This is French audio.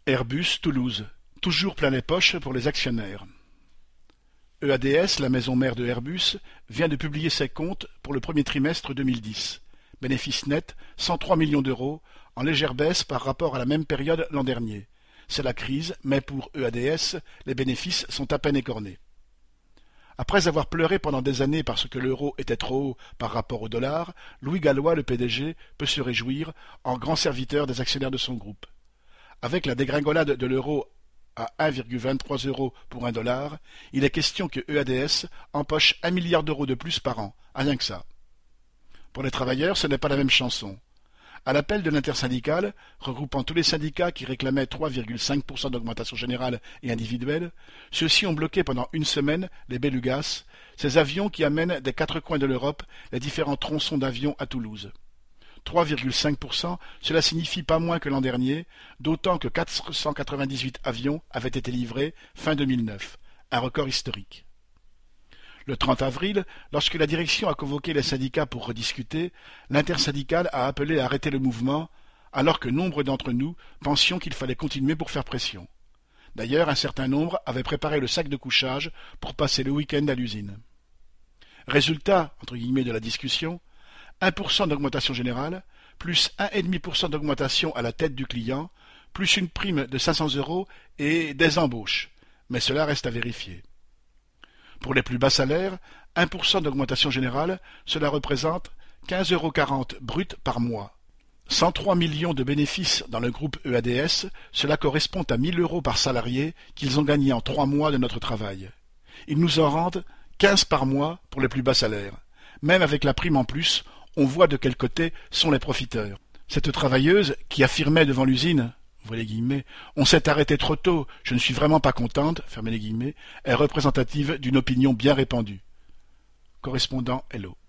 Airbus Toulouse, toujours plein les poches pour les actionnaires. EADS, la maison mère de Airbus, vient de publier ses comptes pour le premier trimestre 2010. Bénéfice net 103 millions d'euros, en légère baisse par rapport à la même période l'an dernier. C'est la crise, mais pour EADS, les bénéfices sont à peine écornés. Après avoir pleuré pendant des années parce que l'euro était trop haut par rapport au dollar, Louis Gallois, le PDG, peut se réjouir, en grand serviteur des actionnaires de son groupe. Avec la dégringolade de l'euro à 1,23 € pour un dollar, il est question que EADS empoche 1 milliard d'euros de plus par an, rien que ça. Pour les travailleurs, ce n'est pas la même chanson. À l'appel de l'intersyndicale, regroupant tous les syndicats qui réclamaient 3,5% d'augmentation générale et individuelle, ceux-ci ont bloqué pendant une semaine les Belugas, ces avions qui amènent des quatre coins de l'Europe les différents tronçons d'avions à Toulouse. 3,5%, cela signifie pas moins que l'an dernier, d'autant que 498 avions avaient été livrés fin 2009, un record historique. Le 30 avril, lorsque la direction a convoqué les syndicats pour rediscuter, l'intersyndicale a appelé à arrêter le mouvement, alors que nombre d'entre nous pensions qu'il fallait continuer pour faire pression. D'ailleurs, un certain nombre avaient préparé le sac de couchage pour passer le week-end à l'usine. Résultat, entre guillemets, de la discussion, 1% d'augmentation générale, plus 1,5% d'augmentation à la tête du client, plus une prime de 500 € et des embauches. Mais cela reste à vérifier. Pour les plus bas salaires, 1% d'augmentation générale, cela représente 15,40 € brut par mois. 103 millions de bénéfices dans le groupe EADS, cela correspond à 1 000 € par salarié qu'ils ont gagné en 3 mois de notre travail. Ils nous en rendent 15 par mois pour les plus bas salaires. Même avec la prime en plus, on voit de quel côté sont les profiteurs. Cette travailleuse qui affirmait devant l'usine, ouvrez les guillemets, on s'est arrêté trop tôt, je ne suis vraiment pas contente, fermez les guillemets, est représentative d'une opinion bien répandue. Correspondant Hello.